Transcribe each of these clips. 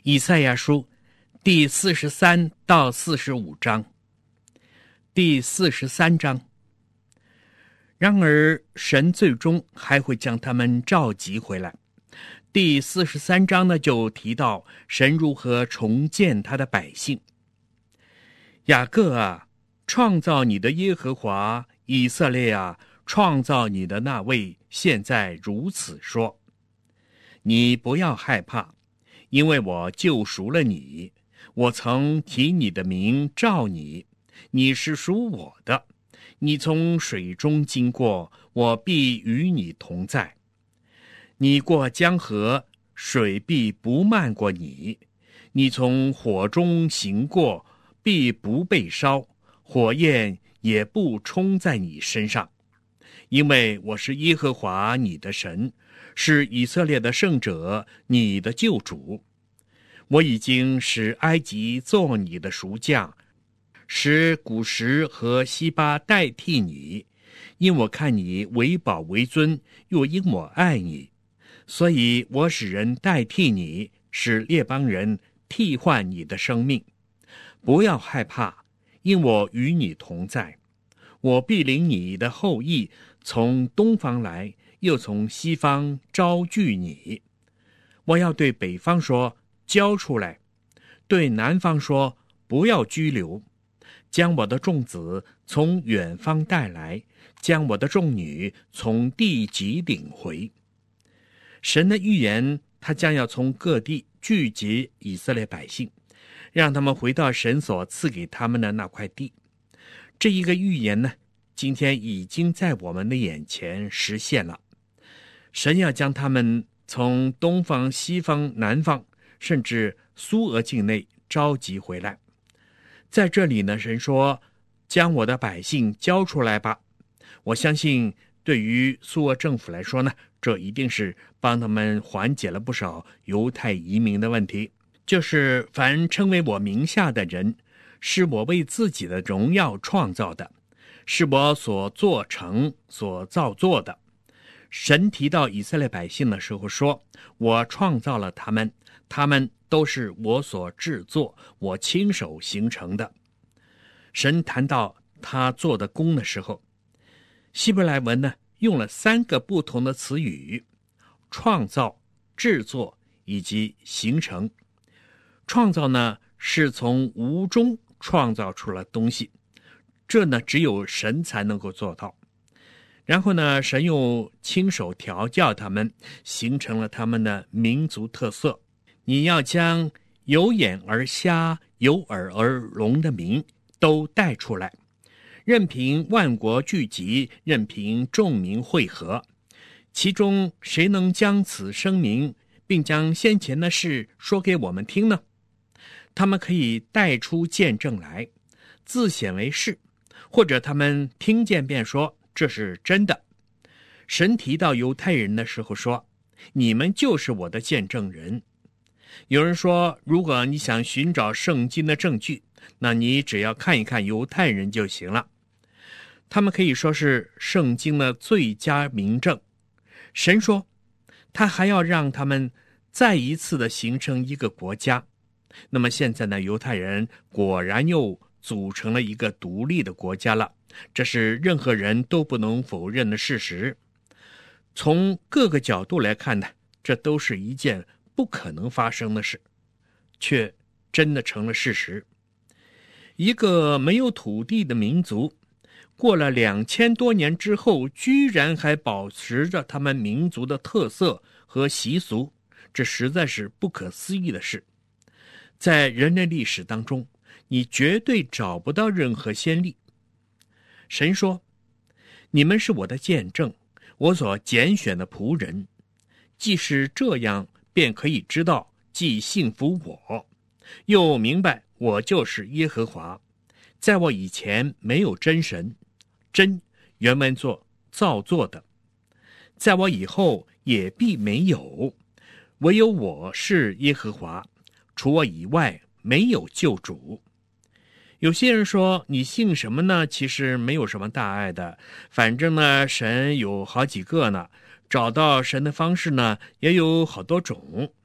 以赛亚书第43到45章。第43章，然而神最终还会将他们召集回来。第43章呢，就提到神如何重建他的百姓。雅各啊，创造你的耶和华；以色列啊，创造你的那位现在如此说：你不要害怕，因为我救赎了你，我曾提你的名召你，你是属我的。你从水中经过，我必与你同在。你过江河，水必不漫过你；你从火中行过，必不被烧，火焰也不冲在你身上。因为我是耶和华你的神，是以色列的圣者，你的救主。我已经使埃及做你的赎价，使古时和西巴代替你，因我看你为宝为尊，又因我爱你，所以我使人代替你，使列邦人替换你的生命。不要害怕，因我与你同在。我必领你的后裔从东方来，又从西方招聚你。我要对北方说，交出来；对南方说，不要拘留。将我的众子从远方带来，将我的众女从地极领回。神的预言，他将要从各地聚集以色列百姓，让他们回到神所赐给他们的那块地。这一个预言呢，今天已经在我们的眼前实现了。神要将他们从东方、西方、南方，甚至苏俄境内召集回来。在这里呢，神说，将我的百姓交出来吧。我相信对于苏俄政府来说呢，这一定是帮他们缓解了不少犹太移民的问题。就是凡称为我名下的人，是我为自己的荣耀创造的，是我所做成所造作的。神提到以色列百姓的时候说，我创造了他们，他们都是我所制作，我亲手形成的。神谈到他做的工的时候，希伯来文呢，用了3个不同的词语：创造、制作以及形成。创造呢，是从无中创造出了东西，这呢，只有神才能够做到。然后呢，神又亲手调教他们，形成了他们的民族特色。你要将有眼而瞎、有耳而聋的民都带出来，任凭万国聚集，任凭众民会合。其中谁能将此声明，并将先前的事说给我们听呢？他们可以带出见证来，自显为是，或者他们听见便说这是真的。神提到犹太人的时候说，你们就是我的见证人。有人说，如果你想寻找圣经的证据，那你只要看一看犹太人就行了。他们可以说是圣经的最佳明证。神说，他还要让他们再一次的形成一个国家。那么现在呢，犹太人果然又组成了一个独立的国家了，这是任何人都不能否认的事实。从各个角度来看呢，这都是一件不可能发生的事，却真的成了事实。一个没有土地的民族，过了2000多年之后，居然还保持着他们民族的特色和习俗，这实在是不可思议的事。在人类历史当中，你绝对找不到任何先例。神说，你们是我的见证，我所拣选的仆人。既是这样，便可以知道，既信服我，又明白我就是耶和华。在我以前没有真神，真原文作造作的，在我以后也必没有，唯有我是耶和华，除我以外没有救主。有些人说，你信什么呢？其实没有什么大碍的，反正呢，神有好几个呢，找到神的方式呢也有好多种。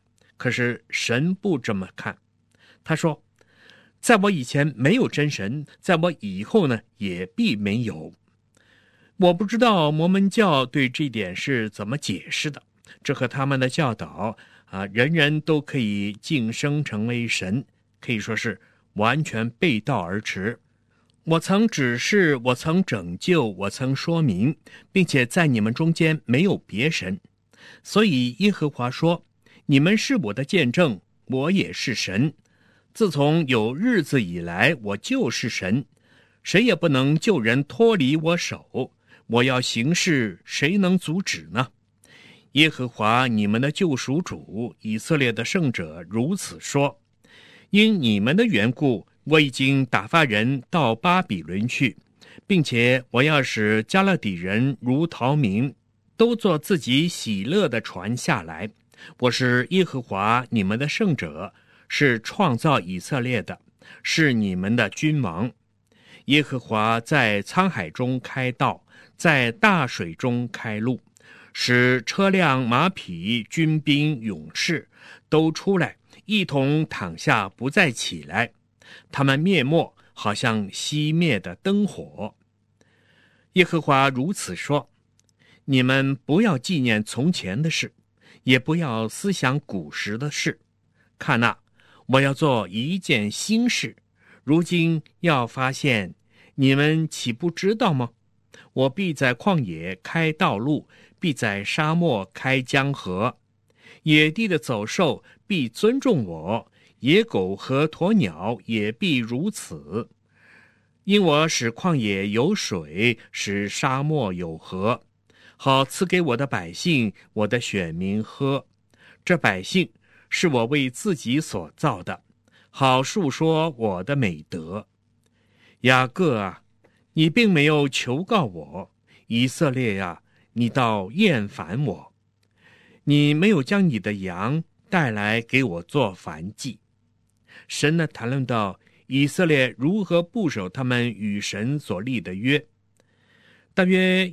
可是神不这么看，他说，在我以前没有真神，在我以后呢也必没有。我不知道摩门教对这点是怎么解释的，这和他们的教导人人都可以晋升成为神，可以说是完全背道而驰。我曾指示，我曾拯救，我曾说明，并且在你们中间没有别神。所以耶和华说，你们是我的见证，我也是神。自从有日子以来，我就是神，谁也不能救人脱离我手。我要行事，谁能阻止呢？耶和华你们的救赎主，以色列的圣者如此说，因你们的缘故，我已经打发人到巴比伦去，并且我要使加勒底人如逃民，都坐自己喜乐的船下来。我是耶和华你们的圣者，是创造以色列的，是你们的君王。耶和华在沧海中开道，在大水中开路，使车辆、马匹、军兵、勇士都出来，一同躺下，不再起来。他们灭没，好像熄灭的灯火。耶和华如此说，你们不要纪念从前的事，也不要思想古时的事。看哪，我要做一件新事，如今要发现，你们岂不知道吗？我必在旷野开道路，必在沙漠开江河。野地的走兽必尊重我，野狗和鸵鸟也必如此。因我使旷野有水，使沙漠有河，好赐给我的百姓，我的选民喝。这百姓是我为自己所造的，好述说我的美德。雅各啊，你并没有求告我；以色列啊，你倒厌烦我。你没有将你的羊带来给我做燔祭。神呢，谈论到以色列如何不守他们与神所立的约。大约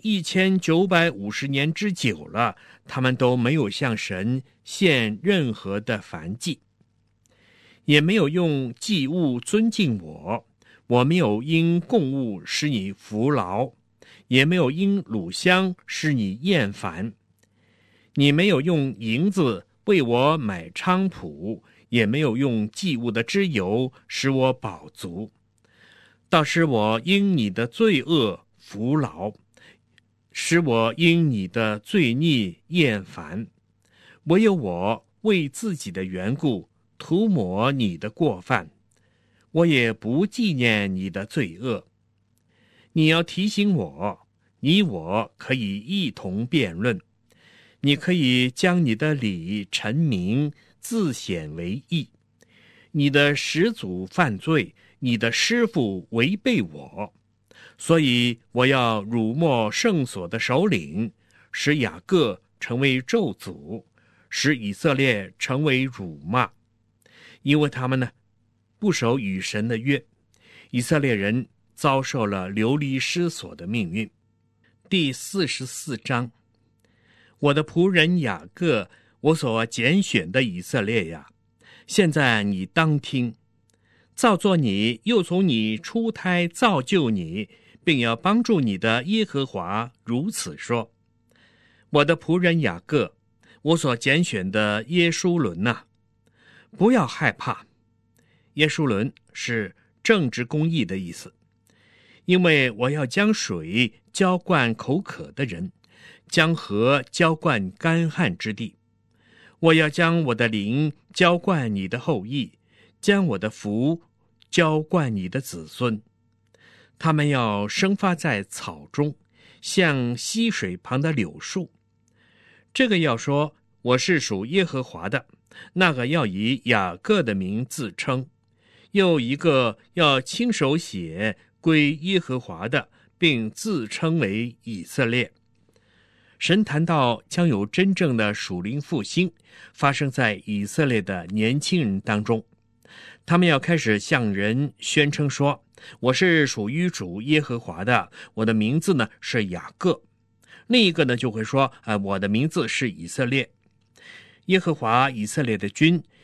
1950年之久了，他们都没有向神献任何的燔祭，也没有用祭物尊敬我。我没有因供物使你服劳，也没有因乳香使你厌烦。你没有用银子为我买菖蒲，也没有用祭物的脂油使我饱足。倒使我因你的罪恶服劳，使我因你的罪孽厌烦。唯有我为自己的缘故涂抹你的过犯，我也不纪念你的罪恶。你要提醒我，你我可以一同辩论。你可以将你的理陈明，自显为义。你的始祖犯罪，你的师父违背我，所以我要辱没圣所的首领，使雅各成为咒诅，使以色列成为辱骂。因为他们呢，不守与神的约，以色列人遭受了流离失所的命运。第44章，我的仆人雅各，我所拣选的以色列呀，现在你当听。造作你，又从你出胎造就你，并要帮助你的耶和华如此说，我的仆人雅各，我所拣选的耶书伦呐，不要害怕。耶书伦是正直公义的意思，因为我要将水浇灌口渴的人，将河浇灌干旱之地。我要将我的灵浇灌你的后裔，将我的福浇灌你的子孙。他们要生发在草中，像溪水旁的柳树。这个要说我是属耶和华的，那个要以雅各的名自称，又一个要亲手写归耶和华的，并自称为以色列。神谈到将有真正的属灵复兴发生在以色列的年轻人当中，他们要开始向人宣称说，我是属于主耶和华的，我的名字呢是雅各。另一个呢就会说，我的名字是以色列。耶和华以色列的君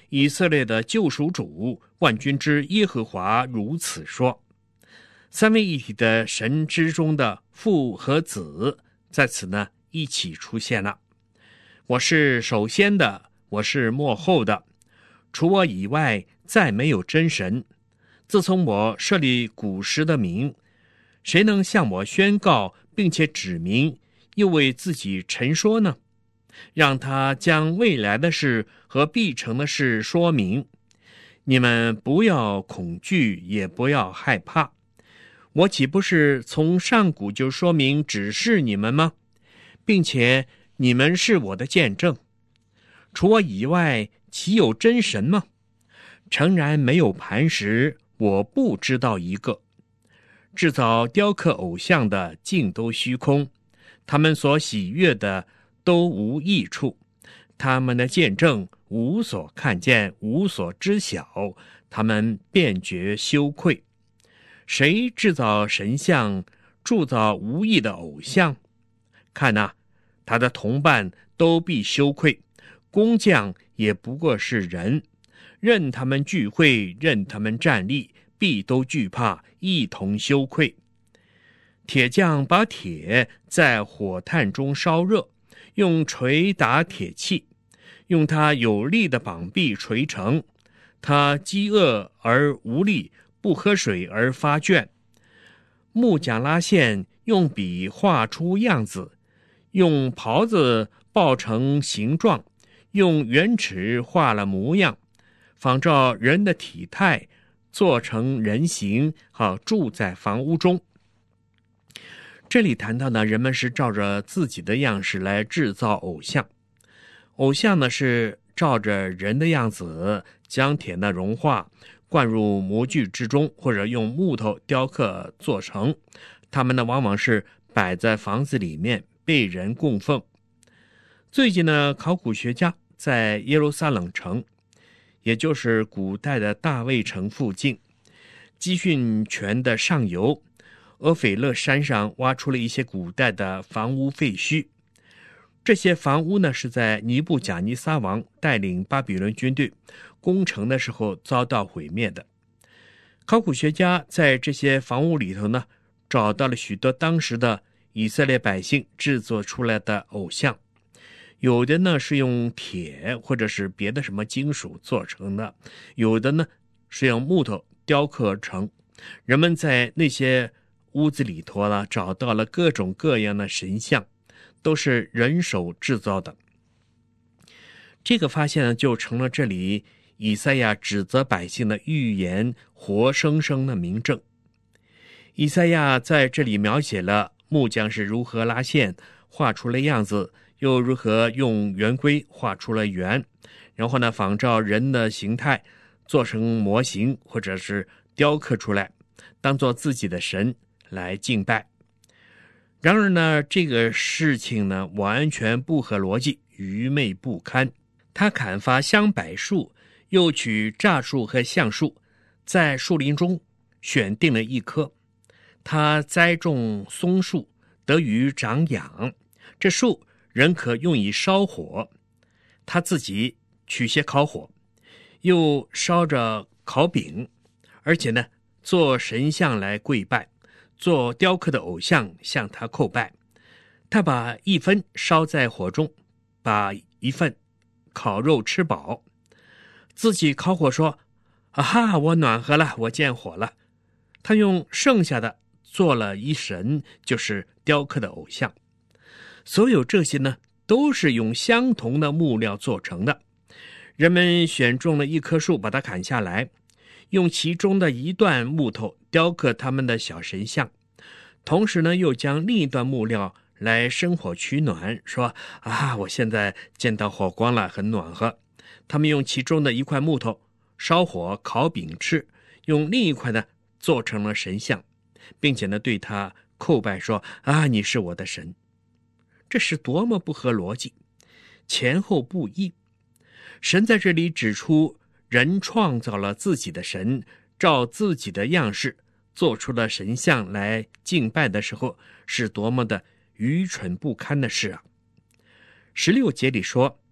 以色列的救赎主，万军之耶和华如此说。三位一体的神之中的父和子在此呢一起出现了。我是首先的，我是末后的，除我以外再没有真神。自从我设立古时的名，谁能向我宣告并且指明，又为自己陈说呢？让他将未来的事和必成的事说明。你们不要恐惧，也不要害怕。我岂不是从上古就说明指示你们吗？并且你们是我的见证。除我以外，岂有真神吗？诚然没有磐石，我不知道一个。制造雕刻偶像的尽都虚空，他们所喜悦的都无益处，他们的见证无所看见，无所知晓，他们便觉羞愧。谁制造神像，铸造无益的偶像？看哪，他的同伴都必羞愧，工匠也不过是人，任他们聚会，任他们站立，必都惧怕，一同羞愧。铁匠把铁在火炭中烧热，用锤打铁器，用他有力的膀臂锤成。他饥饿而无力，不喝水而发倦。木匠拉线，用笔画出样子，用袍子抱成形状，用圆尺画了模样，仿照人的体态，做成人形，好住在房屋中。这里谈到呢，人们是照着自己的样式来制造偶像。偶像呢是照着人的样子，将铁呢融化，灌入模具之中，或者用木头雕刻做成。它们呢往往是摆在房子里面，被人供奉。最近呢，考古学家在耶路撒冷城，也就是古代的大卫城附近，基训泉的上游俄斐勒山上挖出了一些古代的房屋废墟。这些房屋呢是在尼布甲尼撒王带领巴比伦军队攻城的时候遭到毁灭的。考古学家在这些房屋里头呢找到了许多当时的以色列百姓制作出来的偶像，有的呢是用铁或者是别的什么金属做成的，有的呢是用木头雕刻成。人们在那些屋子里头呢找到了各种各样的神像，都是人手制造的。这个发现呢就成了这里以赛亚指责百姓的预言活生生的明证。以赛亚在这里描写了木匠是如何拉线画出了样子，又如何用圆规画出了圆，然后呢仿照人的形态做成模型，或者是雕刻出来，当做自己的神来敬拜。然而呢，这个事情呢完全不合逻辑，愚昧不堪。他砍伐香柏树，又取柞树和橡树，在树林中选定了一棵。他栽种松树，得于长养，这树仍可用以烧火。他自己取些烤火，又烧着烤饼，而且呢做神像来跪拜，做雕刻的偶像向他叩拜。他把一分烧在火中，把一份烤肉吃饱，自己烤火说：啊哈，我暖和了，我见火了。他用剩下的做了一神，就是雕刻的偶像。所有这些呢都是用相同的木料做成的。人们选中了一棵树，把它砍下来，用其中的一段木头雕刻他们的小神像，同时呢又将另一段木料来生火取暖，说：啊，我现在见到火光了，很暖和。他们用其中的一块木头烧火烤饼吃，用另一块呢做成了神像，并且呢对他叩拜说：啊，你是我的神。这是多么不合逻辑，前后不一。神在这里指出，人创造了自己的神，照自己的样式做出了神像来敬拜的时候，是多么的愚蠢不堪的事啊！16节里说，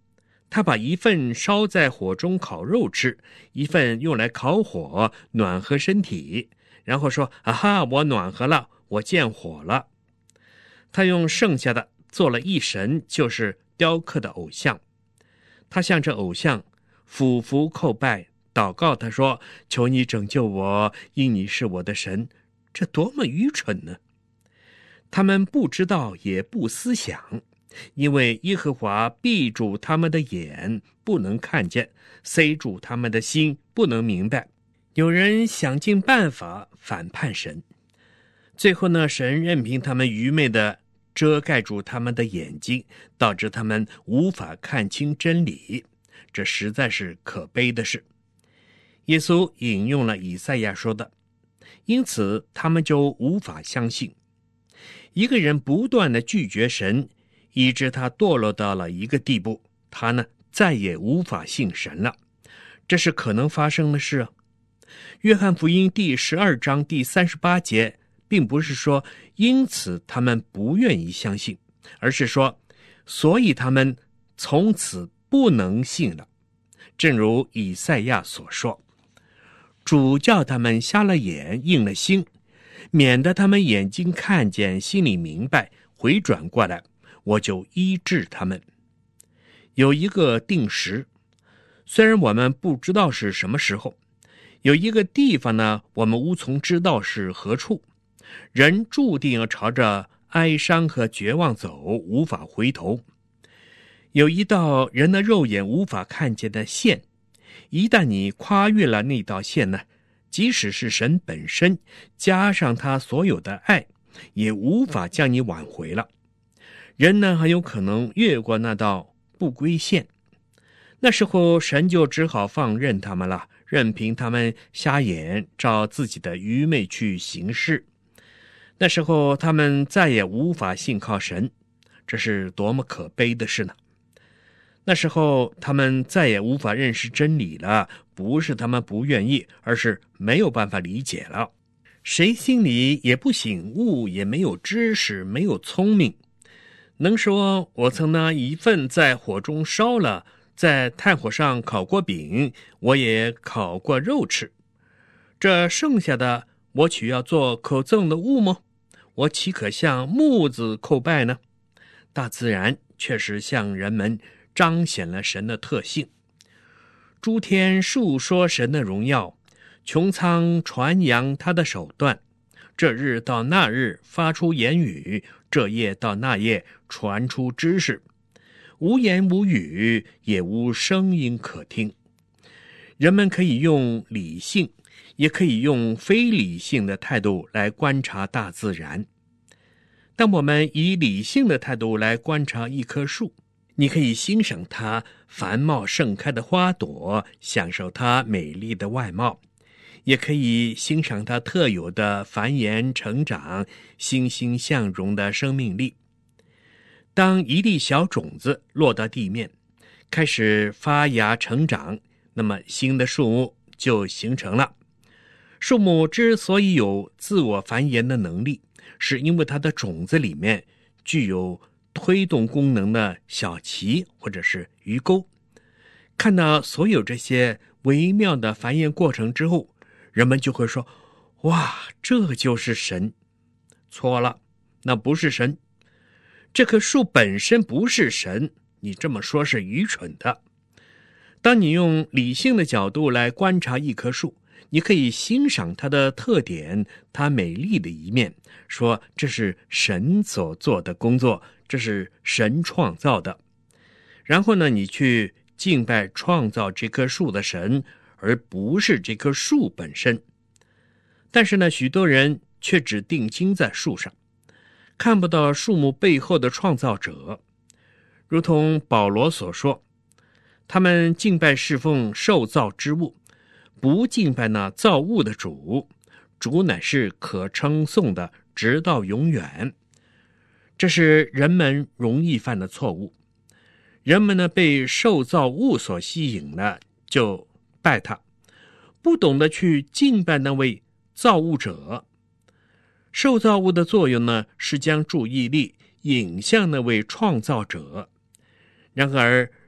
他把一份烧在火中烤肉吃，一份用来烤火暖和身体，然后说：啊哈，我暖和了，我见火了。他用剩下的做了一神，就是雕刻的偶像。他向着偶像俯伏叩拜，祷告他说：求你拯救我，因你是我的神。这多么愚蠢呢！他们不知道也不思想，因为耶和华闭住他们的眼，不能看见，塞住他们的心，不能明白。有人想尽办法反叛神，最后呢，神任凭他们愚昧的遮盖住他们的眼睛，导致他们无法看清真理。这实在是可悲的事。耶稣引用了以赛亚说的，因此他们就无法相信。一个人不断地拒绝神，以致他堕落到了一个地步，他呢再也无法信神了。这是可能发生的事啊。约翰福音第12章第38节并不是说因此他们不愿意相信，而是说所以他们从此不能信了。正如以赛亚所说，主叫他们瞎了眼，硬了心，免得他们眼睛看见，心里明白，回转过来，我就医治他们。有一个定时，虽然我们不知道是什么时候，有一个地方呢，我们无从知道是何处。人注定要朝着哀伤和绝望走，无法回头。有一道人的肉眼无法看见的线，一旦你跨越了那道线呢，即使是神本身加上他所有的爱，也无法将你挽回了。人呢，很有可能越过那道不归线，那时候神就只好放任他们了，任凭他们瞎眼，照自己的愚昧去行事。那时候他们再也无法信靠神，这是多么可悲的事呢！那时候他们再也无法认识真理了，不是他们不愿意，而是没有办法理解了。谁心里也不醒悟，也没有知识，没有聪明，能说我曾拿一份在火中烧了，在炭火上烤过饼，我也烤过肉吃，这剩下的我岂要做可憎的物吗？我岂可向木子叩拜呢？大自然确实向人们彰显了神的特性，诸天述说神的荣耀，穹苍传扬他的手段，这日到那日发出言语，这夜到那夜传出知识，无言无语，也无声音可听。人们可以用理性，也可以用非理性的态度来观察大自然。当我们以理性的态度来观察一棵树，你可以欣赏它繁茂盛开的花朵，享受它美丽的外貌，也可以欣赏它特有的繁衍成长、欣欣向荣的生命力。当一粒小种子落到地面，开始发芽成长，那么新的树木就形成了。树木之所以有自我繁衍的能力，是因为它的种子里面具有推动功能的小鳍或者是鱼钩。看到所有这些微妙的繁衍过程之后，人们就会说，哇，这就是神。错了，那不是神。这棵树本身不是神，你这么说是愚蠢的。当你用理性的角度来观察一棵树，你可以欣赏它的特点，它美丽的一面，说这是神所做的工作，这是神创造的。然后呢，你去敬拜创造这棵树的神，而不是这棵树本身。但是呢，许多人却只定睛在树上，看不到树木背后的创造者。如同保罗所说，他们敬拜侍奉受造之物，不敬拜那造物的主，主乃是可称颂的，直到永远。这是人们容易犯的错误。人们呢，被受造物所吸引了，就拜他，不懂得去敬拜那位造物者。受造物的作用呢，是将注意力引向那位创造者。然而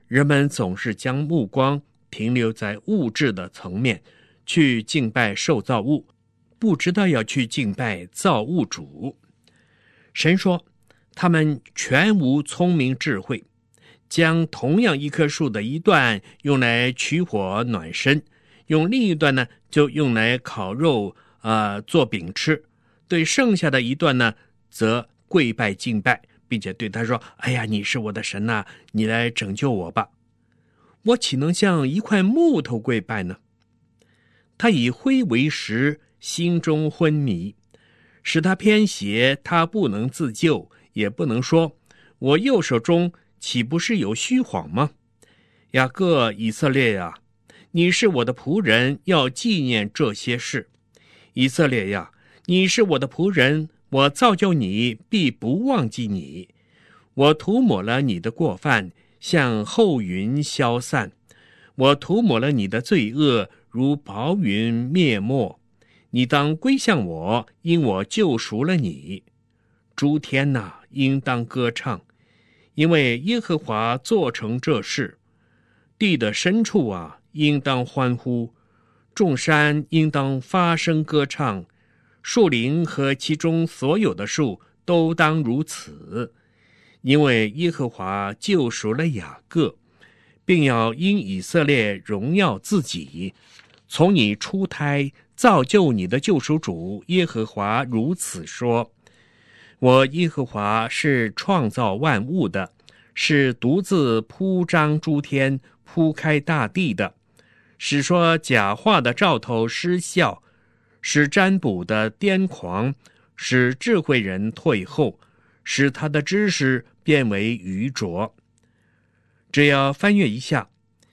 人们总是将目光停留在物质的层面，去敬拜受造物，不知道要去敬拜造物主。神说，他们全无聪明智慧，将同样一棵树的一段用来取火暖身，用另一段呢就用来烤肉做饼吃，对剩下的一段呢则跪拜敬拜，并且对他说，哎呀，你是我的神啊，你来拯救我吧。我岂能像一块木头跪拜呢？他以灰为石，心中昏迷，使他偏斜，他不能自救，也不能说，我右手中岂不是有虚谎吗？雅各，以色列呀，你是我的仆人，要纪念这些事。以色列呀，你是我的仆人，我造就你，必不忘记你。我涂抹了你的过犯，像厚云消散；我涂抹了你的罪恶，如薄云灭没。你当归向我，因我救赎了你。诸天哪，应当歌唱，因为耶和华做成这事。地的深处啊，应当欢呼，众山应当发声歌唱，树林和其中所有的树都当如此。因为耶和华救赎了雅各，并要因以色列荣耀自己。从你出胎造就你的救赎主耶和华如此说，我耶和华是创造万物的，是独自铺张诸天，铺开大地的，使说假话的兆头失效，使占卜的癫狂，使智慧人退后，使他的知识变为愚拙。只要翻阅一下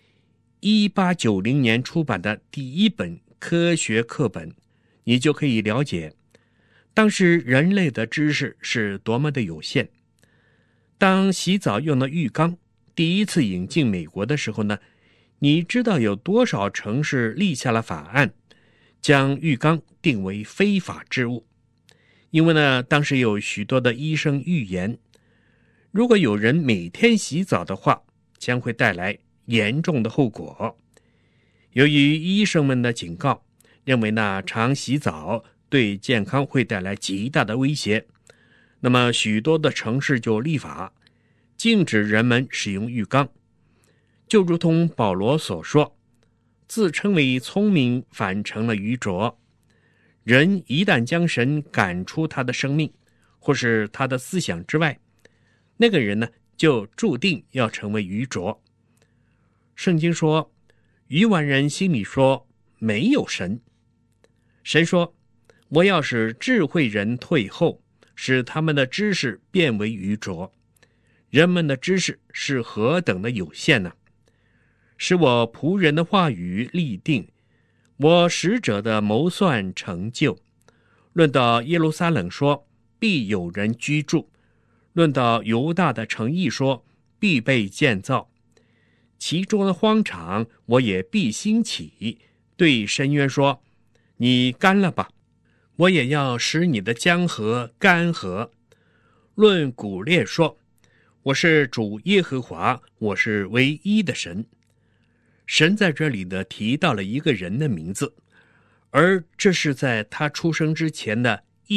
1890年出版的第一本科学课本，你就可以了解当时人类的知识是多么的有限。当洗澡用的浴缸第一次引进美国的时候呢，你知道有多少城市立下了法案，将浴缸定为非法之物？因为呢，当时有许多的医生预言，如果有人每天洗澡的话，将会带来严重的后果。由于医生们的警告，认为呢常洗澡对健康会带来极大的威胁，那么许多的城市就立法禁止人们使用浴缸。就如同保罗所说，自称为聪明反成了愚拙。人一旦将神赶出他的生命或是他的思想之外，那个人呢就注定要成为愚拙。圣经说，愚顽人心里说，没有神。神说，我要使智慧人退后，使他们的知识变为愚拙。人们的知识是何等的有限呢？使我仆人的话语立定，我使者的谋算成就。论到耶路撒冷说，必有人居住；论到犹大的城邑说，必被建造。其中的荒场，我也必兴起，对深渊说，你干了吧，我也要使你的江河干涸。论古列说，我是主耶和华，我是唯一的神。神在这里呢提到了一个人的名字，而这是在他出生之前的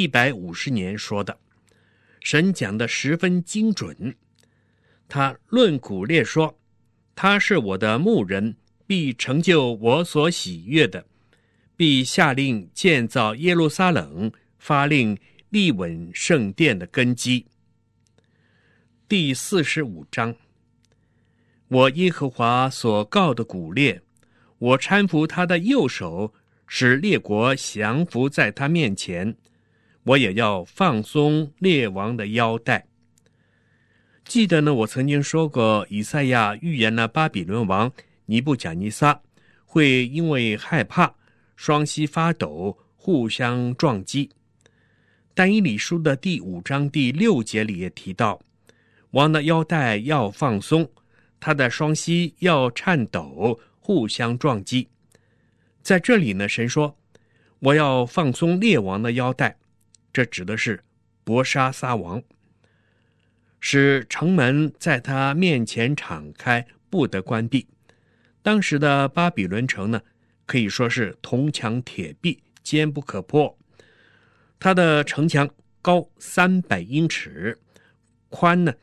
150年说的。神讲的十分精准。他论古列说，他是我的牧人，必成就我所喜悦的，必下令建造耶路撒冷，发令立稳圣殿的根基。第45章，我耶和华所告的古列，我搀扶他的右手，使列国降服在他面前，我也要放松列王的腰带。记得呢，我曾经说过，以赛亚预言了巴比伦王尼布甲尼撒会因为害怕双膝发抖，互相撞击。但以理书的第5章第6节里也提到，王的腰带要放松，他的双膝要颤抖，互相撞击。在这里呢，神说，我要放松列王的腰带，这指的是伯沙撒王，使城门在他面前敞开， 不得关闭。当时的巴比伦城呢，可以说是铜墙铁壁，坚不可破。它的城墙高300英尺，宽呢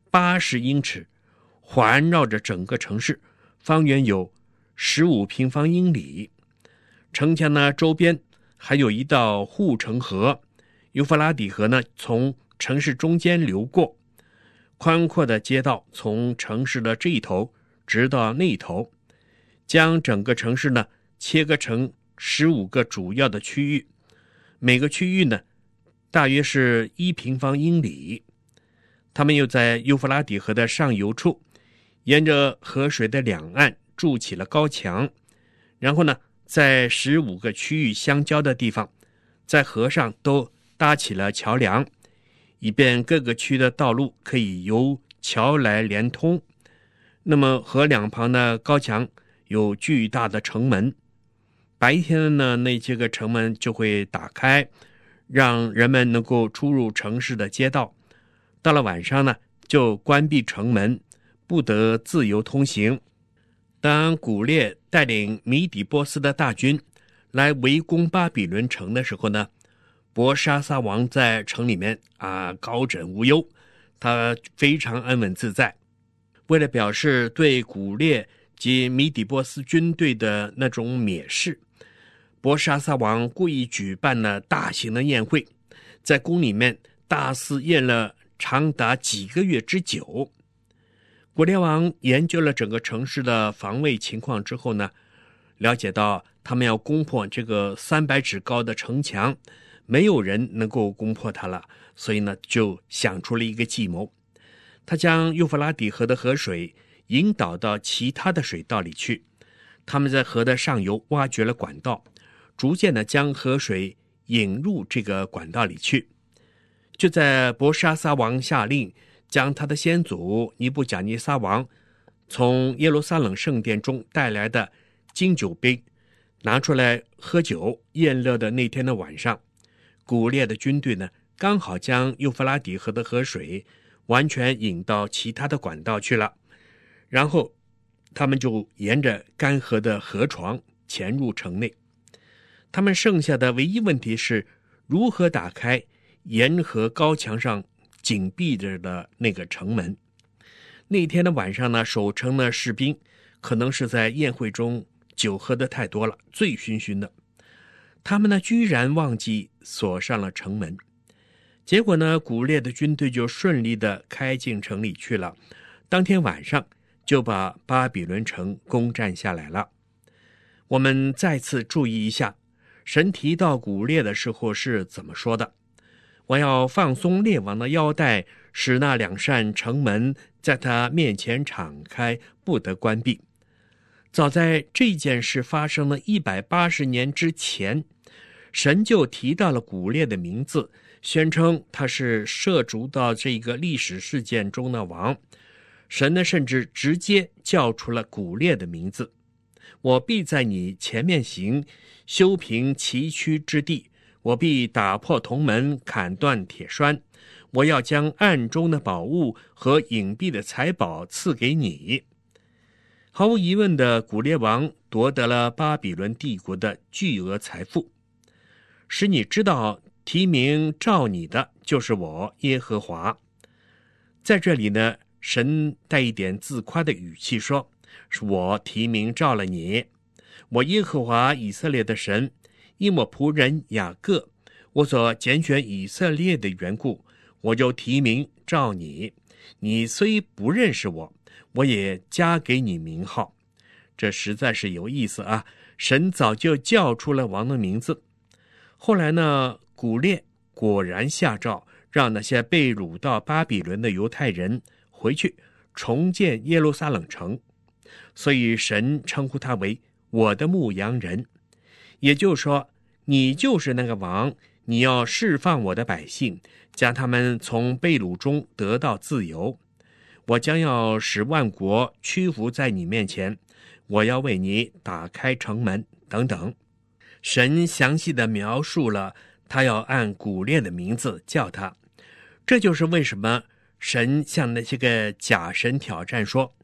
80英尺，环绕着整个城市，方圆有15平方英里。城墙呢周边还有一道护城河，幼发拉底河呢从城市中间流过，宽阔的街道从城市的这一头直到那一头，将整个城市呢切割成15个主要的区域，每个区域呢大约是1平方英里。他们又在幼发拉底河的上游处，沿着河水的两岸筑起了高墙，然后呢在15个区域相交的地方，在河上都搭起了桥梁，以便各个区的道路可以由桥来连通。那么河两旁的高墙有巨大的城门，白天呢那些个城门就会打开，让人们能够出入城市的街道。到了晚上呢就关闭城门，不得自由通行。当古列带领米底波斯的大军来围攻巴比伦城的时候呢，伯沙撒王在城里面高枕无忧，他非常安稳自在。为了表示对古列及米底波斯军队的那种蔑视，伯沙撒王故意举办了大型的宴会，在宫里面大肆宴了长达几个月之久。古列王研究了整个城市的防卫情况之后呢，了解到他们要攻破这个300尺高的城墙，没有人能够攻破它了，所以呢就想出了一个计谋。他将幼发拉底河的河水引导到其他的水道里去，他们在河的上游挖掘了管道，逐渐的将河水引入这个管道里去。就在伯沙撒王下令将他的先祖尼布甲尼撒王从耶路撒冷圣殿中带来的金酒杯拿出来喝酒宴乐的那天的晚上，古列的军队呢刚好将幼发拉底河的河水完全引到其他的管道去了，然后他们就沿着干涸的河床潜入城内。他们剩下的唯一问题是如何打开沿河高墙上紧闭着的那个城门。那天的晚上呢，守城的士兵可能是在宴会中酒喝得太多了，醉醺醺的，他们呢居然忘记锁上了城门。结果呢，古列的军队就顺利的开进城里去了，当天晚上就把巴比伦城攻占下来了。我们再次注意一下，神提到古列的时候是怎么说的？我要放松列王的腰带，使那2扇城门在他面前敞开，不得关闭。早在这件事发生了180年之前，神就提到了古列的名字，宣称他是涉足到这个历史事件中的王。神呢，甚至直接叫出了古列的名字：我必在你前面行，修平崎岖之地，我必打破铜门，砍断铁栓，我要将暗中的宝物和隐蔽的财宝赐给你。毫无疑问的，古列王夺得了巴比伦帝国的巨额财富，使你知道提名召你的就是我耶和华。在这里呢，神带一点自夸的语气说，是我提名召了你，我耶和华以色列的神，因我仆人雅各，我所拣选以色列的缘故，我就提名召你，你虽不认识我，我也加给你名号。这实在是有意思啊，神早就叫出了王的名字。后来呢，古列果然下诏，让那些被掳到巴比伦的犹太人回去重建耶路撒冷城，所以神称呼他为我的牧羊人。也就是说，你就是那个王，你要释放我的百姓，将他们从被掳中得到自由。我将要使万国屈服在你面前，我要为你打开城门等等。神详细的描述了他要按古列的名字叫他。这就是为什么神向那些个假神挑战说，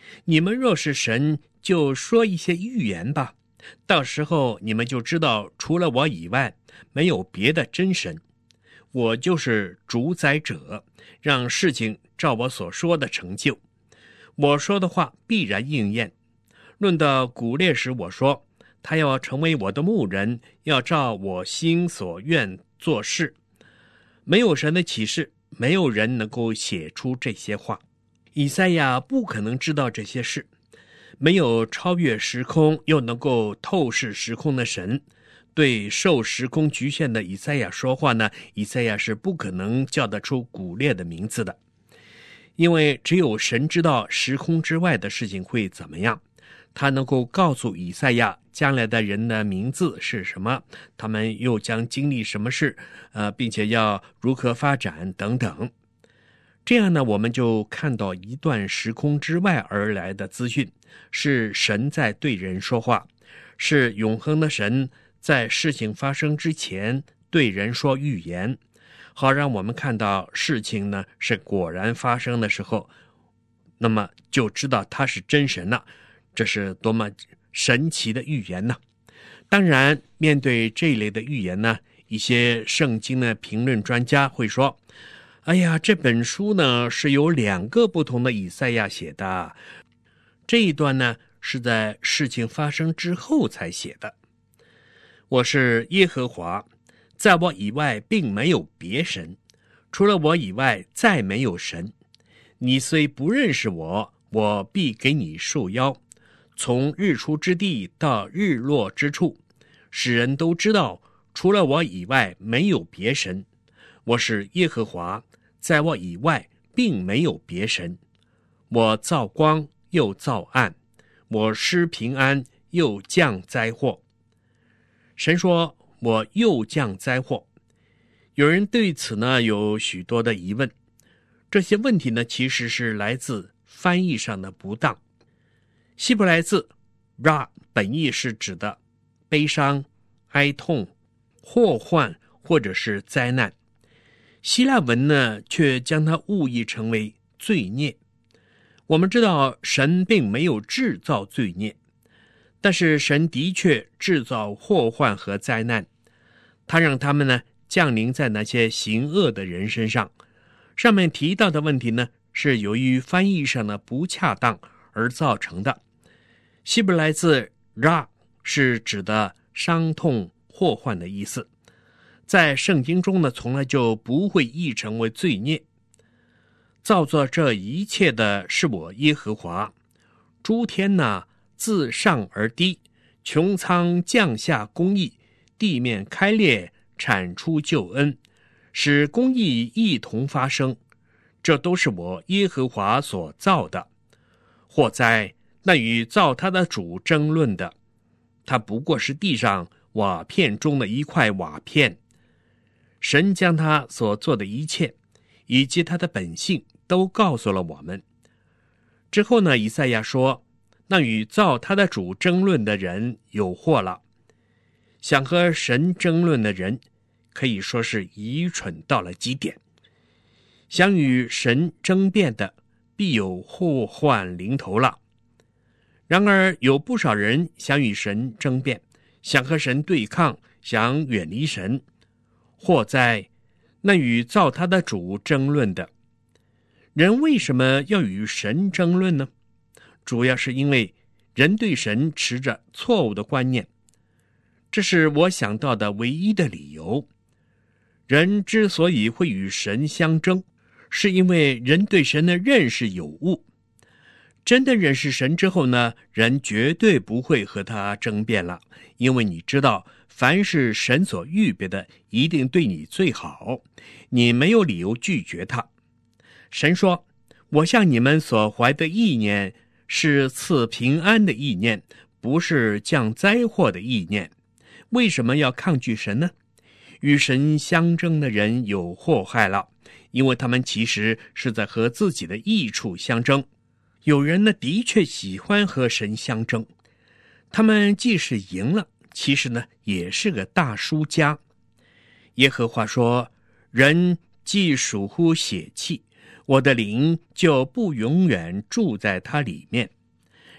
你们若是神，就说一些预言吧，到时候你们就知道除了我以外，没有别的真神。我就是主宰者，让事情照我所说的成就。我说的话必然应验。论到古列时，我说他要成为我的牧人，要照我心所愿做事。没有神的启示，没有人能够写出这些话。以赛亚不可能知道这些事，没有超越时空又能够透视时空的神，对受时空局限的以赛亚说话呢，以赛亚是不可能叫得出古列的名字的。因为只有神知道时空之外的事情会怎么样，他能够告诉以赛亚将来的人的名字是什么，他们又将经历什么事，并且要如何发展等等。这样呢，我们就看到一段时空之外而来的资讯，是神在对人说话，是永恒的神在事情发生之前对人说预言，好让我们看到事情呢是果然发生的时候，那么就知道他是真神了。这是多么神奇的预言呢！当然，面对这一类的预言呢，一些圣经的评论专家会说，哎呀，这本书呢是由2个不同的以赛亚写的，这一段呢是在事情发生之后才写的。我是耶和华，在我以外并没有别神，除了我以外再没有神。你虽不认识我，我必给你束腰，从日出之地到日落之处，使人都知道除了我以外没有别神。我是耶和华，在我以外并没有别神。我造光又造暗，我施平安又降灾祸。神说我又降灾祸。有人对此呢有许多的疑问，这些问题呢其实是来自翻译上的不当。希伯来字 Ra 本意是指的悲伤、哀痛、祸患或者是灾难，希腊文呢却将它误译成为罪孽。我们知道神并没有制造罪孽，但是神的确制造祸患和灾难，他让他们呢降临在那些行恶的人身上。上面提到的问题呢是由于翻译上的不恰当而造成的。希伯来字 Ra 是指的伤痛祸患的意思，在圣经中呢从来就不会译成为罪孽。造作这一切的是我耶和华，诸天呢自上而低，穹苍降下公义，地面开裂，产出救恩，使公义一同发生，这都是我耶和华所造的。祸灾，那与造他的主争论的，他不过是地上瓦片中的一块瓦片。神将他所做的一切以及他的本性都告诉了我们。之后呢，以赛亚说，那与造他的主争论的人有祸了。想和神争论的人可以说是愚蠢到了极点，想与神争辩的必有祸患临头了。然而有不少人想与神争辩，想和神对抗，想远离神。祸哉，那与造他的主争论的。人为什么要与神争论呢？主要是因为人对神持着错误的观念，这是我想到的唯一的理由。人之所以会与神相争，是因为人对神的认识有误。真的认识神之后呢，人绝对不会和他争辩了，因为你知道，凡是神所预备的，一定对你最好，你没有理由拒绝他。神说，我向你们所怀的意念是赐平安的意念，不是降灾祸的意念。为什么要抗拒神呢？与神相争的人有祸害了，因为他们其实是在和自己的益处相争。有人呢的确喜欢和神相争，他们即使赢了，其实呢也是个大输家。耶和华说，人既属乎血气，我的灵就不永远住在他里面。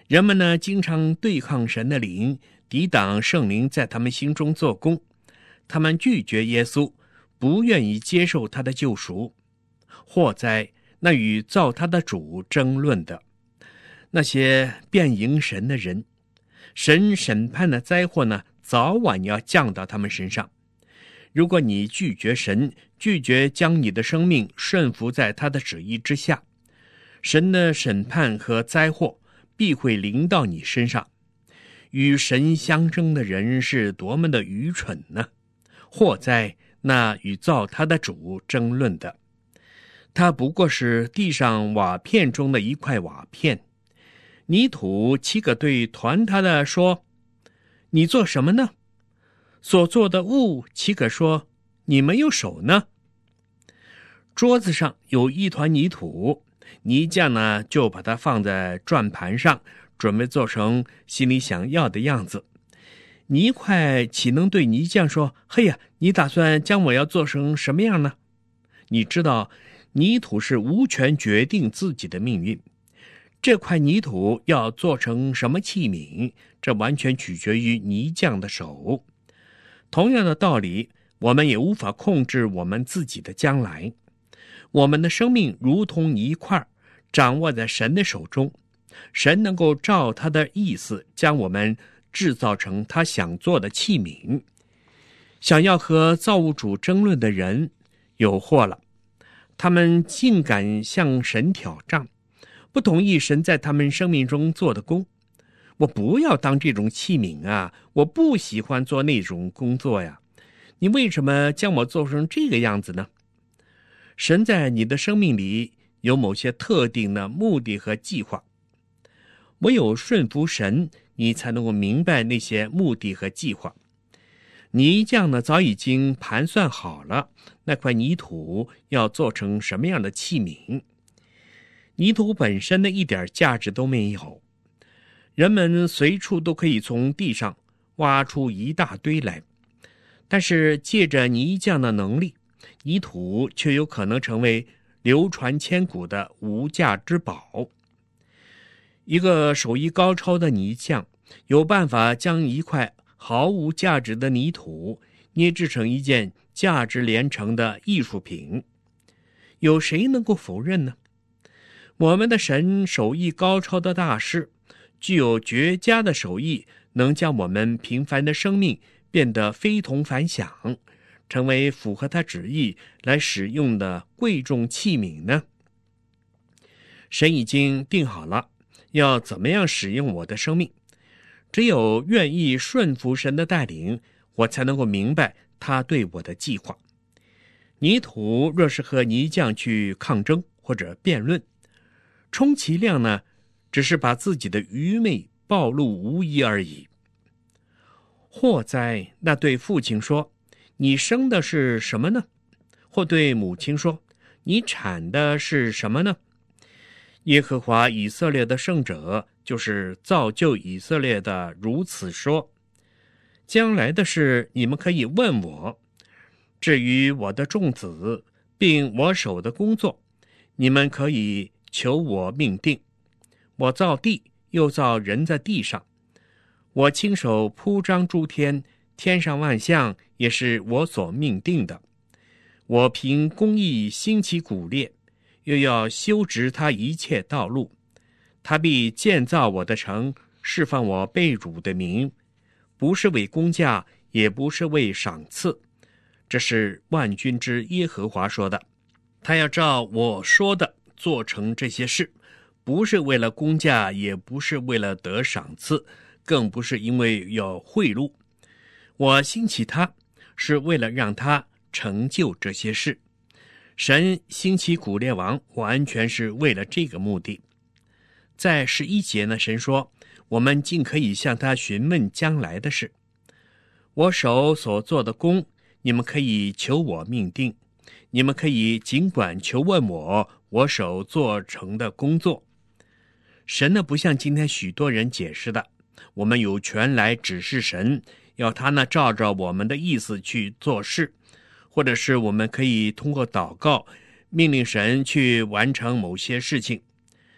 人们呢，经常对抗神的灵，抵挡圣灵在他们心中做工。他们拒绝耶稣，不愿意接受他的救赎。祸哉，那与造他的主争论的那些辩迎神的人，神审判的灾祸呢，早晚要降到他们身上。如果你拒绝神，拒绝将你的生命顺服在他的旨意之下，神的审判和灾祸必会临到你身上。与神相争的人是多么的愚蠢呢！祸哉，那与造他的主争论的，他不过是地上瓦片中的一块瓦片。泥土岂可对团他的说，你做什么呢？所做的物岂可说，你没有手呢？桌子上有一团泥土，泥匠呢就把它放在转盘上，准备做成心里想要的样子。泥块岂能对泥匠说，嘿呀，你打算将我要做成什么样呢？你知道，泥土是无权决定自己的命运。这块泥土要做成什么器皿，这完全取决于泥匠的手。同样的道理，我们也无法控制我们自己的将来。我们的生命如同泥块，掌握在神的手中。神能够照他的意思将我们制造成他想做的器皿。想要和造物主争论的人有祸了，他们竟敢向神挑战，不同意神在他们生命中做的工。我不要当这种器皿啊，我不喜欢做那种工作呀，你为什么将我做成这个样子呢？神在你的生命里有某些特定的目的和计划，唯有顺服神，你才能够明白那些目的和计划。泥匠呢，早已经盘算好了那块泥土要做成什么样的器皿。泥土本身的一点价值都没有，人们随处都可以从地上挖出一大堆来，但是借着泥匠的能力，泥土却有可能成为流传千古的无价之宝。一个手艺高超的泥匠有办法将一块毫无价值的泥土捏制成一件价值连城的艺术品，有谁能够否认呢？我们的神手艺高超的大师，具有绝佳的手艺，能将我们平凡的生命变得非同凡响，成为符合他旨意来使用的贵重器皿呢？神已经定好了要怎么样使用我的生命，只有愿意顺服神的带领，我才能够明白他对我的计划。泥土若是和泥匠去抗争或者辩论，充其量呢，只是把自己的愚昧暴露无遗而已。祸哉，那对父亲说，你生的是什么呢？或对母亲说，你产的是什么呢？耶和华以色列的圣者，就是造就以色列的，如此说，将来的事你们可以问我，至于我的众子并我手的工作，你们可以求我命定。我造地，又造人在地上，我亲手铺张诸天，天上万象也是我所命定的。我凭公义兴起古列，又要修直他一切道路。他必建造我的城，释放我被辱的名，不是为工价，也不是为赏赐。这是万军之耶和华说的。他要照我说的做成这些事，不是为了工价，也不是为了得赏赐，更不是因为要贿赂。我兴起他，是为了让他成就这些事。神兴起古列王，完全是为了这个目的。在11节呢，神说，我们尽可以向他询问将来的事。我手所做的工，你们可以求我命定，你们可以尽管求问我手做成的工作。神呢，不像今天许多人解释的，我们有权来指示神，要他呢照着我们的意思去做事，或者是我们可以通过祷告命令神去完成某些事情。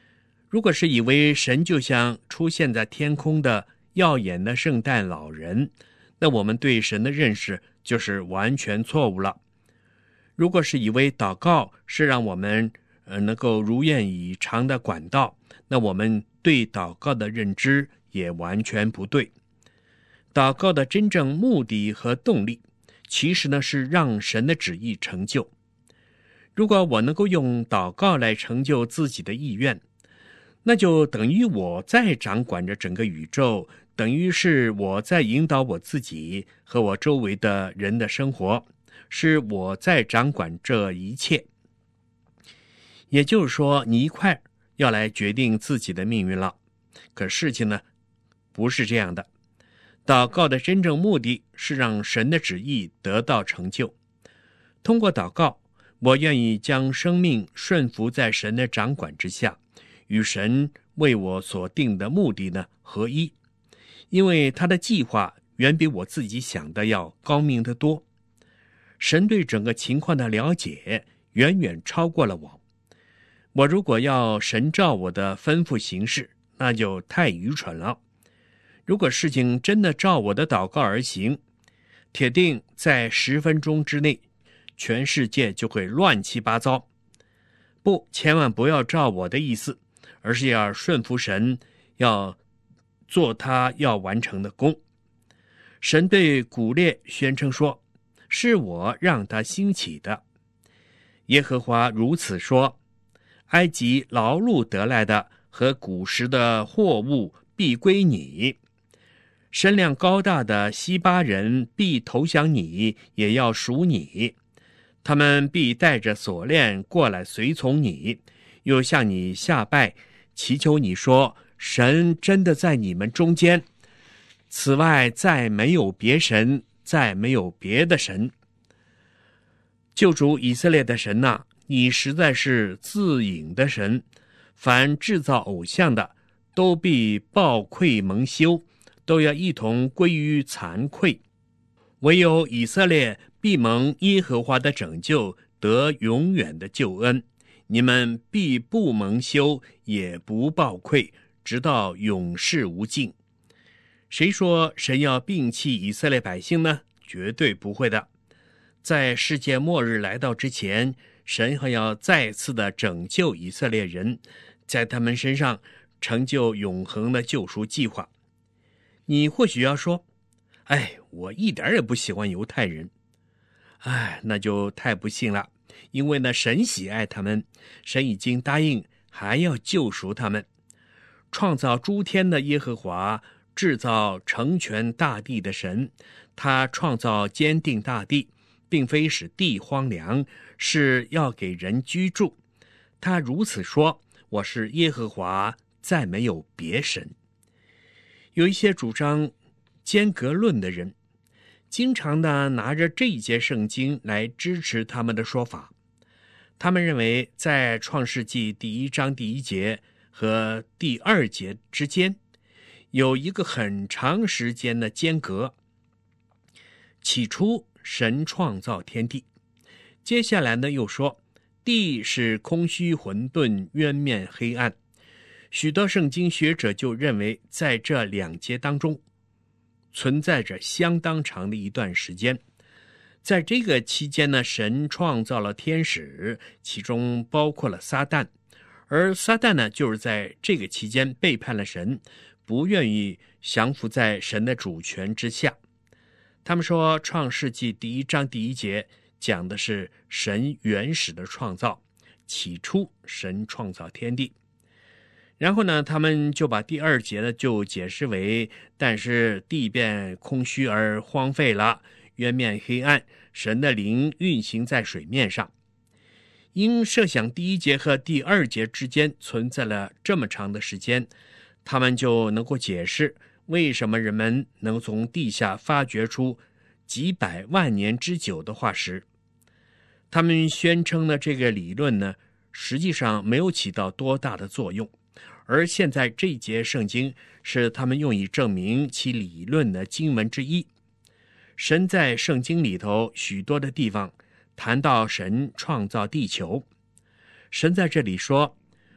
如果是以为神就像出现在天空的耀眼的圣诞老人，那我们对神的认识就是完全错误了。如果是以为祷告是让我们能够如愿以偿的管道，那我们对祷告的认知也完全不对。祷告的真正目的和动力，其实呢是让神的旨意成就。如果我能够用祷告来成就自己的意愿，那就等于我在掌管着整个宇宙，等于是我在引导我自己和我周围的人的生活，是我在掌管这一切。也就是说，你一块要来决定自己的命运了。可事情呢，不是这样的。祷告的真正目的是让神的旨意得到成就。通过祷告，我愿意将生命顺服在神的掌管之下，与神为我所定的目的呢合一。因为他的计划远比我自己想的要高明得多。神对整个情况的了解远远超过了我。我如果要神照我的吩咐行事，那就太愚蠢了。如果事情真的照我的祷告而行，铁定在10分钟之内，全世界就会乱七八糟。不，千万不要照我的意思，而是要顺服神，要做他要完成的工。神对古列宣称说，是我让他兴起的。耶和华如此说，埃及劳碌得来的和古时的货物必归你，身量高大的西巴人必投降你，也要属你。他们必带着锁链过来随从你，又向你下拜，祈求你说，神真的在你们中间，此外再没有别神，再没有别的神。救主以色列的神啊，你实在是自隐的神，凡制造偶像的都必暴愧蒙羞，都要一同归于惭愧。唯有以色列必蒙耶和华的拯救，得永远的救恩。你们必不蒙羞，也不暴愧，直到永世无尽。谁说神要摒弃以色列百姓呢？绝对不会的。在世界末日来到之前，神还要再次的拯救以色列人，在他们身上成就永恒的救赎计划。你或许要说，我一点也不喜欢犹太人。那就太不幸了，因为呢，神喜爱他们，神已经答应还要救赎他们。创造诸天的耶和华，制造成全大地的神，他创造坚定大地，并非使地荒凉，是要给人居住。他如此说，我是耶和华，再没有别神。有一些主张间隔论的人，经常的拿着这一节圣经来支持他们的说法。他们认为在创世纪1章1节和2节之间有一个很长时间的间隔。起初神创造天地，接下来呢又说地是空虚混沌，渊面黑暗。许多圣经学者就认为在这2节当中存在着相当长的一段时间。在这个期间呢，神创造了天使，其中包括了撒旦，而撒旦呢就是在这个期间背叛了神，不愿意降服在神的主权之下。他们说创世纪1章1节讲的是神原始的创造，起初神创造天地。然后呢，他们就把2节呢就解释为，但是地变空虚而荒废了，渊面黑暗，神的灵运行在水面上。因设想1节和2节之间存在了这么长的时间，他们就能够解释为什么人们能从地下发掘出几百万年之久的化石。他们宣称的这个理论呢，实际上没有起到多大的作用。而现在这一节圣经是他们用以证明其理论的经文之一。神在圣经里头许多的地方谈到神创造地球。神在这里说，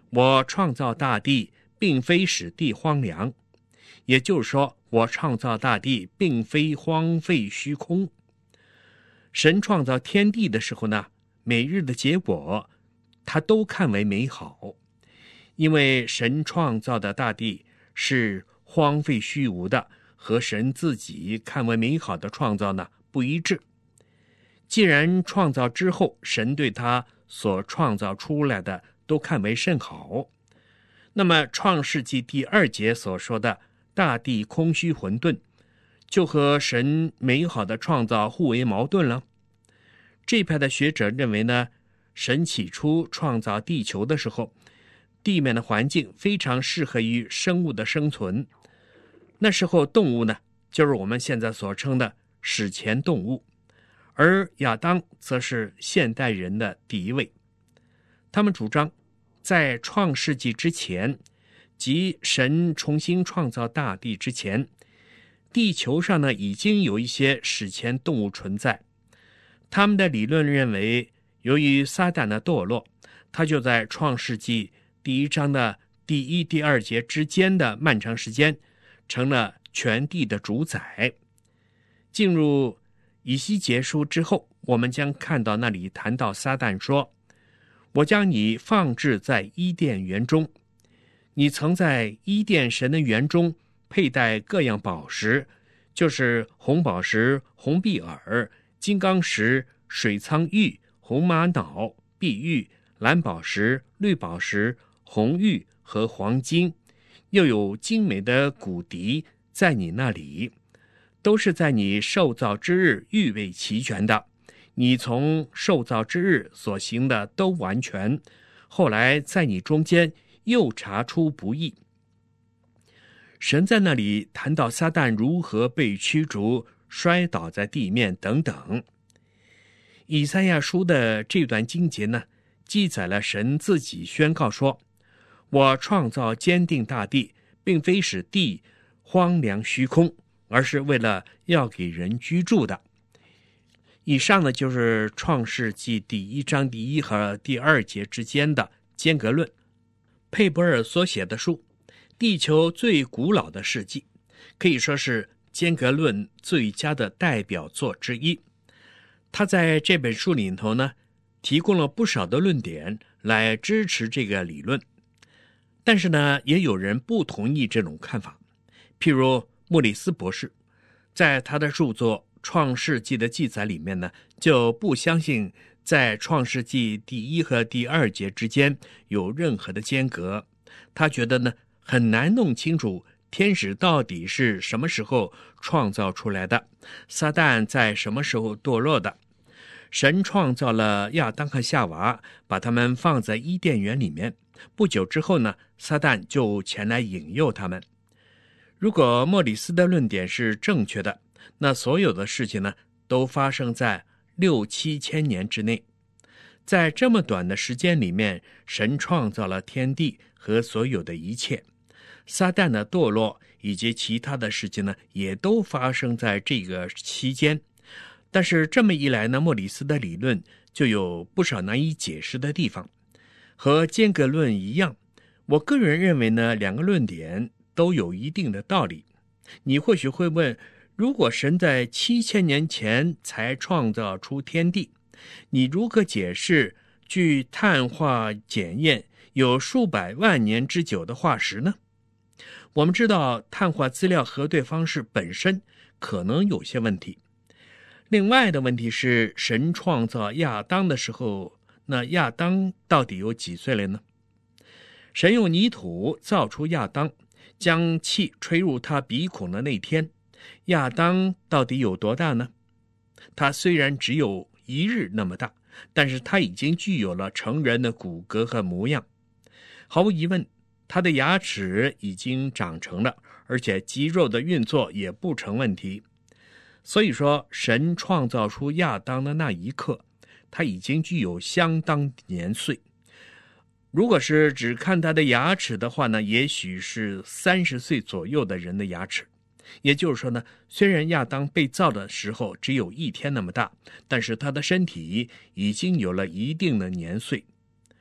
我创造大地，并非使地荒凉，也就是说，我创造大地并非荒废虚空。神创造天地的时候呢，每日的结果他都看为美好，因为神创造的大地是荒废虚无的，和神自己看为美好的创造呢不一致。既然创造之后，神对他所创造出来的都看为甚好，那么创世纪第2节所说的大地空虚混沌，就和神美好的创造互为矛盾了。这派的学者认为呢，神起初创造地球的时候，地面的环境非常适合于生物的生存，那时候动物呢，就是我们现在所称的史前动物，而亚当则是现代人的第一位。他们主张在创世纪之前，即神重新创造大地之前，地球上呢已经有一些史前动物存在。他们的理论认为，由于撒旦的堕落，他就在创世纪第1章的第1、第2节之间的漫长时间成了全地的主宰。进入以西结书之后，我们将看到那里谈到撒旦说，我将你放置在伊甸园中，你曾在伊甸神的园中佩戴各样宝石，就是红宝石、红碧耳、金刚石、水苍玉、红玛瑙、碧玉、蓝宝石、绿宝石、红玉和黄金，又有精美的骨笛在你那里，都是在你受造之日预备齐全的。你从受造之日所行的都完全，后来在你中间又查出不义。神在那里谈到撒旦如何被驱逐，摔倒在地面等等。以赛亚书的这段经节呢，记载了神自己宣告说，我创造坚定大地，并非使地荒凉虚空，而是为了要给人居住的。以上呢，就是创世纪第1章第1和第2节之间的间隔论。佩伯尔所写的书《地球最古老的世纪》，可以说是间隔论最佳的代表作之一。他在这本书里头呢，提供了不少的论点来支持这个理论，但是呢，也有人不同意这种看法。譬如莫里斯博士，在他的著作《创世纪》的记载里面呢，就不相信在创世纪第1和第2节之间有任何的间隔。他觉得呢，很难弄清楚天使到底是什么时候创造出来的，撒旦在什么时候堕落的。神创造了亚当和夏娃，把他们放在伊甸园里面，不久之后呢，撒旦就前来引诱他们。如果莫里斯的论点是正确的，那所有的事情呢，都发生在6、7千年之内。在这么短的时间里面，神创造了天地和所有的一切。撒旦的堕落以及其他的事情呢，也都发生在这个期间。但是这么一来呢，莫里斯的理论就有不少难以解释的地方。和间隔论一样，我个人认为呢，两个论点都有一定的道理。你或许会问，如果神在7000年前才创造出天地，你如何解释据碳化检验有数百万年之久的化石呢？我们知道碳化资料核对方式本身可能有些问题。另外的问题是，神创造亚当的时候，那亚当到底有几岁了呢？神用泥土造出亚当，将气吹入他鼻孔的那天，亚当到底有多大呢？他虽然只有1日那么大，但是他已经具有了成人的骨骼和模样。毫无疑问，他的牙齿已经长成了，而且肌肉的运作也不成问题。所以说，神创造出亚当的那一刻，他已经具有相当年岁。如果是只看他的牙齿的话呢，也许是30岁左右的人的牙齿。也就是说呢，虽然亚当被造的时候只有1天那么大，但是他的身体已经有了一定的年岁。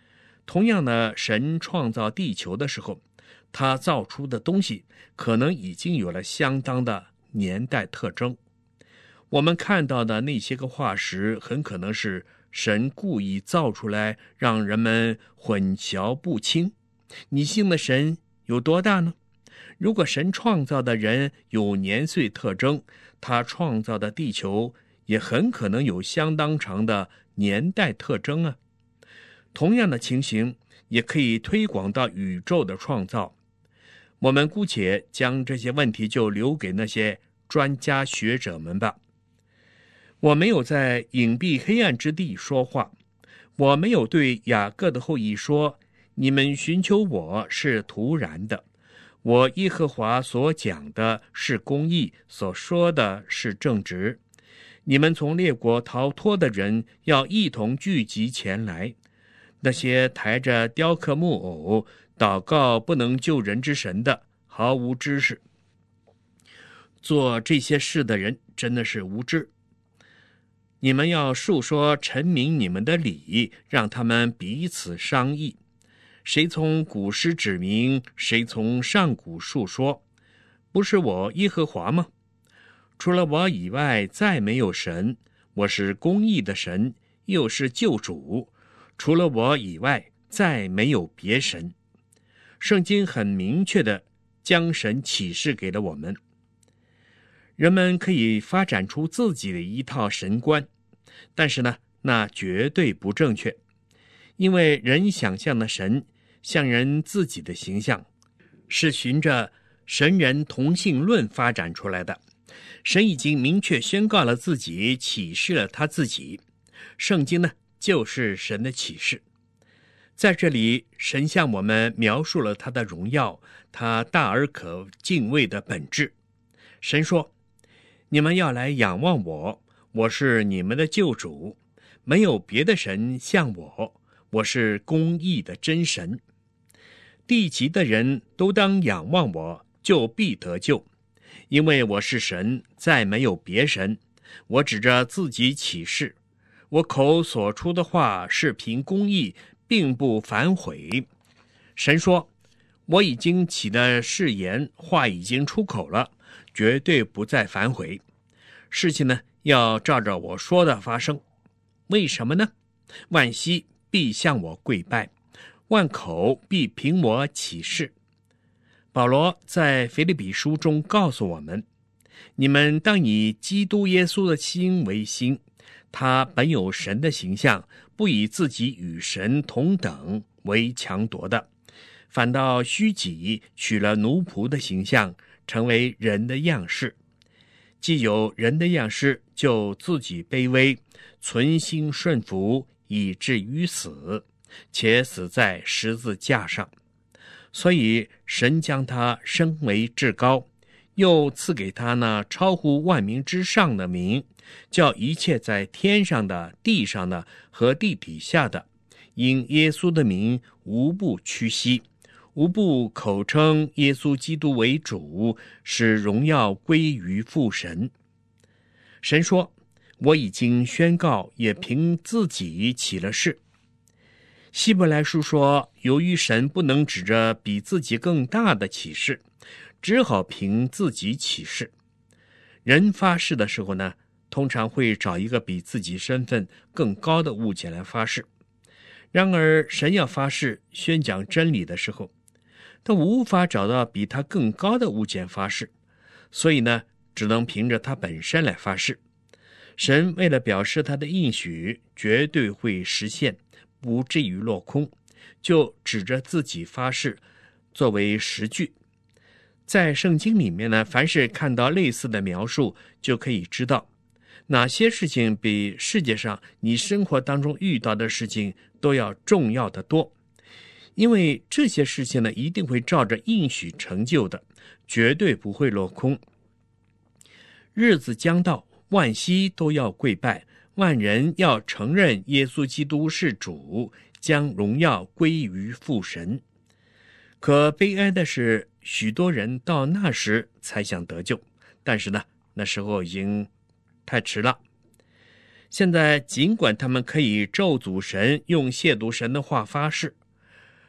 同样的，神创造地球的时候，他造出的东西可能已经有了相当的年代特征。我们看到的那些个化石，很可能是神故意造出来，让人们混淆不清。你信的神有多大呢？如果神创造的人有年岁特征，他创造的地球也很可能有相当长的年代特征啊。同样的情形也可以推广到宇宙的创造。我们姑且将这些问题就留给那些专家学者们吧。我没有在隐蔽黑暗之地说话，我没有对雅各的后裔说，你们寻求我是徒然的，我耶和华所讲的是公义，所说的是正直。你们从列国逃脱的人要一同聚集前来，那些抬着雕刻木偶祷告不能救人之神的，毫无知识。做这些事的人真的是无知。你们要述说陈明你们的理，让他们彼此商议。谁从古诗指明，谁从上古述说，不是我耶和华吗？除了我以外再没有神，我是公义的神，又是救主，除了我以外再没有别神。圣经很明确地将神启示给了我们。人们可以发展出自己的一套神观，但是呢，那绝对不正确，因为人想象的神像人自己的形象，是循着神人同性论发展出来的。神已经明确宣告了自己，启示了他自己。圣经呢，就是神的启示。在这里，神向我们描述了他的荣耀，他大而可敬畏的本质。神说，你们要来仰望我，我是你们的救主，没有别的神像我，我是公义的真神。地极的人都当仰望我，就必得救，因为我是神，再没有别神。我指着自己起誓，我口所出的话是凭公义，并不反悔。神说，我已经起的誓言，话已经出口了，绝对不再反悔。事情呢，要照着我说的发生。为什么呢？万膝必向我跪拜，万口必凭我起誓。保罗在腓立比书中告诉我们，你们当以基督耶稣的心为心，他本有神的形象，不以自己与神同等为强夺的，反倒虚己，取了奴仆的形象，成为人的样式。既有人的样式，就自己卑微，存心顺服，以至于死，且死在十字架上。所以神将他升为至高，又赐给他那超乎万民之上的名，叫一切在天上的、地上的和地底下的，因耶稣的名无不屈膝，无不口称耶稣基督为主，使荣耀归于父神。神说，我已经宣告，也凭自己起了誓。希伯来书说，由于神不能指着比自己更大的启示，只好凭自己起誓。人发誓的时候呢，通常会找一个比自己身份更高的物件来发誓。然而神要发誓宣讲真理的时候，他无法找到比他更高的物件发誓，所以呢，只能凭着他本身来发誓。神为了表示他的应许绝对会实现，不至于落空，就指着自己发誓作为实据。在圣经里面呢，凡是看到类似的描述，就可以知道哪些事情比世界上你生活当中遇到的事情都要重要的多。因为这些事情呢，一定会照着应许成就的，绝对不会落空。日子将到，万膝都要跪拜，万人要承认耶稣基督是主，将荣耀归于父神。可悲哀的是，许多人到那时才想得救，但是呢，那时候已经太迟了。现在尽管他们可以咒诅神，用亵渎神的话发誓，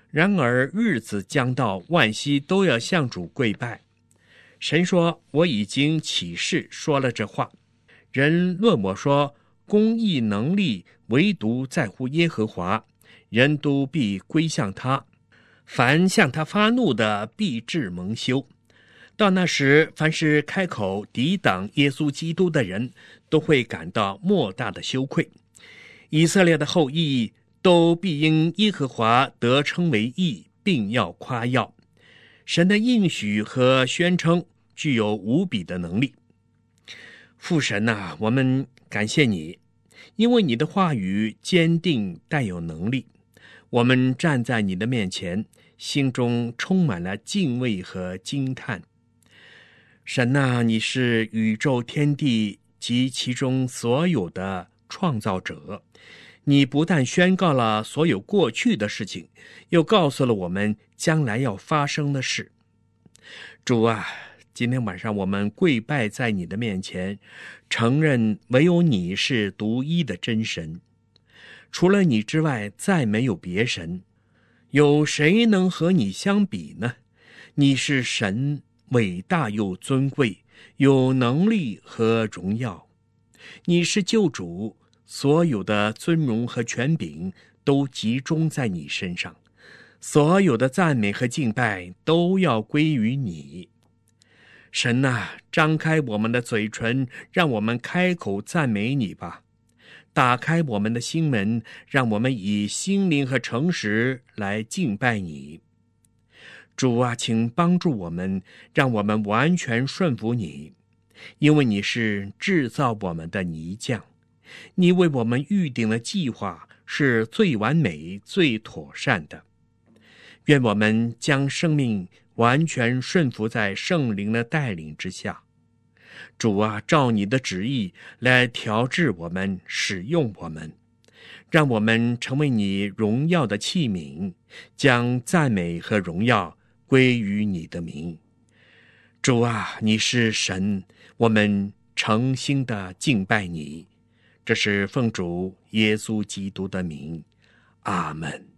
然而日子将到，万膝都要向主跪拜。神说，我已经起誓说了这话。人论我说，公义能力唯独在乎耶和华，人都必归向他。凡向他发怒的，必致蒙羞。到那时，凡是开口抵挡耶稣基督的人，都会感到莫大的羞愧。以色列的后裔都必因耶和华得称为义，并要夸耀。神的应许和宣称具有无比的能力。父神啊，我们感谢你，因为你的话语坚定带有能力。我们站在你的面前，心中充满了敬畏和惊叹。神啊，你是宇宙天地及其中所有的创造者，你不但宣告了所有过去的事情，又告诉了我们将来要发生的事。主啊，今天晚上我们跪拜在你的面前，承认唯有你是独一的真神，除了你之外再没有别神。有谁能和你相比呢？你是神，伟大又尊贵，有能力和荣耀。你是救主，所有的尊荣和权柄都集中在你身上，所有的赞美和敬拜都要归于你。神啊，张开我们的嘴唇，让我们开口赞美你吧。打开我们的心门，让我们以心灵和诚实来敬拜你。主啊，请帮助我们，让我们完全顺服你，因为你是制造我们的泥匠，你为我们预定的计划是最完美、最妥善的。愿我们将生命完全顺服在圣灵的带领之下。主啊，照你的旨意来调制我们，使用我们，让我们成为你荣耀的器皿，将赞美和荣耀归于你的名。主啊，你是神，我们诚心的敬拜你。这是奉主耶稣基督的名，阿们。